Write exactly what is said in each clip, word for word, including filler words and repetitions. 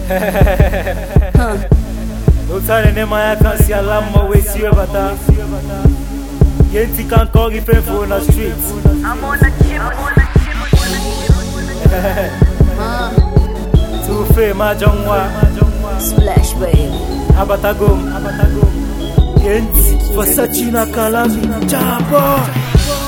Utare ne maya kasi alama we siwe bata. Yenti can call you pay for on the streets. I'm on a chip, on a chip, on a chip. Too fair, my jongwa. Splash baby. Abatagum, abatagum. Yenti for Sachina Kalami. Jabo.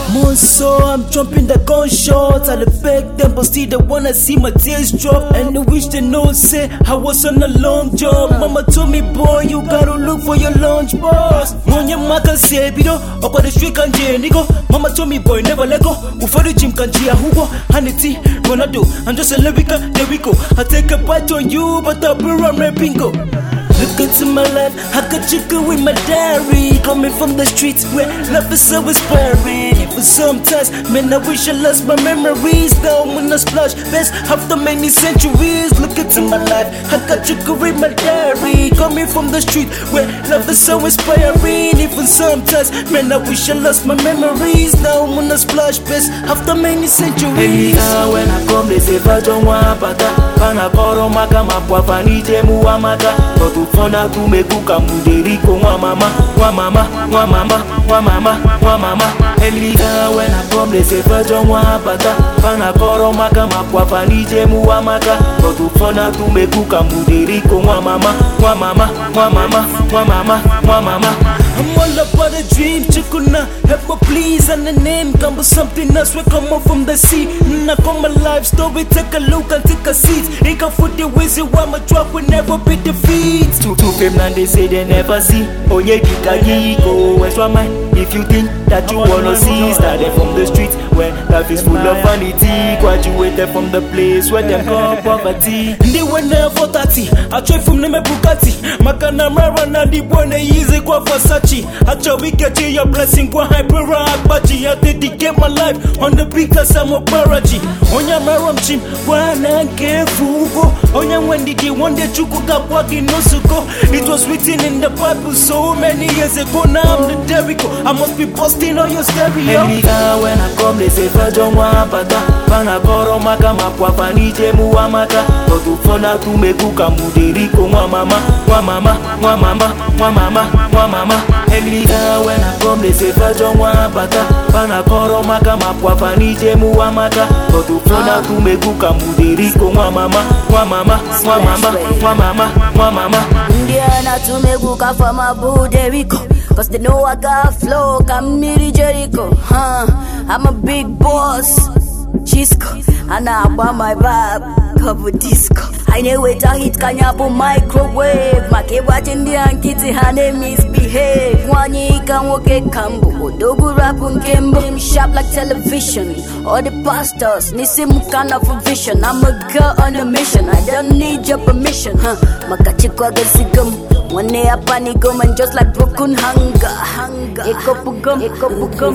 So I'm jumping the gunshots. I beg them, but still they wanna see my tears drop. And they wish they know, say I was on a long job. Mama told me, boy, you gotta look for your lunch box. Monya maka say, bido, up on the street can nigga. Mama told me, boy, never let go. Before the gym can jia hugo, Haniti, Ronaldo. I'm just a lyrica, there we go. I take a bite on you, but I'll be around my bingo. Look into my life, I got chicken with my diary. Coming from the streets where love is so inspiring. Even sometimes, man, I wish I lost my memories. Now when I splash, best after many centuries. Look into my life, I got chicken with my diary. Coming from the street where love is so inspiring. Even sometimes, man, I wish I lost my memories. Now when I splash, best after many centuries. Anyhow, when I come, they say, Vajon Wapata. Kana koro maka mapwa nije muwa maka. Fona tumekuka muderiko mwa mama, mwa mama, mwa mama, mwa mama, mwa mama. Elika when I come they say Vajon Wapata. Pana koro maka mapwa panije muwa maka. Fona tumekuka muderiko mwa mama, mwa mama, mwa mama, mwa mama, mwa mama. I'm all about a dream, chikuna, help me please. And the name come with something else, we come up from the sea. Now come my life story, take a look and take a seat. Ain't got for the reason why my drop will never be defeated. Two two fame and they say they never see. Oh yeah, Kika go where's your mind? If you think that you wanna see, started from the streets where life is full of vanity. Graduated from the place where them call poverty. They were never thirty. I try from them Bugatti. Makana Marana, the one easy kwa Versace. I try we get you your blessing kwa hyper baji. I dedicate my life on the because I'm a paraji. Onya maram chim, wana kefugo. Onya wendi di one day chukuka kwaki no suko. It was written in the Bible so many years ago. Now I'm the Jericho. I must be busting on your stereo. Anyhow when I come they say Vajon Wapata. Pana koro maka mapwa panije muwa maka. Kotu fona tumekuka muderiko mwa mama, mwa mama, mwa mama, mwa mama, mwa mama. Anyhow when I come they say Vajon Wapata. Pana koro maka mapwa panije muwa maka. Kotu fona tumekuka muderiko mwa mama, mwa mama, mwa mama, mwa mama, mwa mama. Indiana tumekuka from Abu Jericho. Cause they know I got flow, I'm Miri Jericho, huh? I'm a big boss, Chisco, and I want my vibe, couple disco. I know wait a hit kanyapo microwave. Make watching the ankiti hane misbehave. Wani can walk a cambo, dogu rap unkembo. Them sharp like television, all the pastors, nisi mukana for vision. I'm a girl on a mission, I don't need your permission, huh? Makachikwa gazigum. One day I panic and just like broken hunger, hunger. Eko pugum, eko pugum.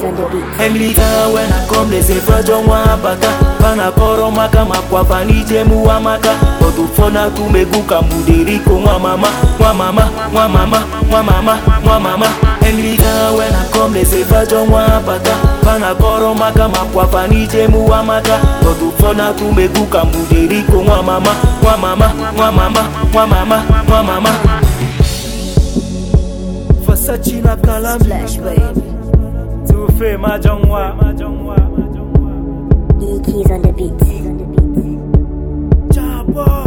Anyhow when I come they say Vajon Wapata. Pana koro maka mapwa panije muwa maka. Kotu fona tumekuka muderiko mwa mama, mwa mama, mwa mama, mwa mama, mwa mama. Anyhow when I come they say Vajon Wapata. Pana koro maka mapwa panije muwa maka. Kotu fona tumekuka muderiko mwa mama, mwa mama, mwa mama, mwa mama, mwa mama. Sachina Kalami. Splash baby. Too fair, my jongwa. E keys on the beat. Jabo.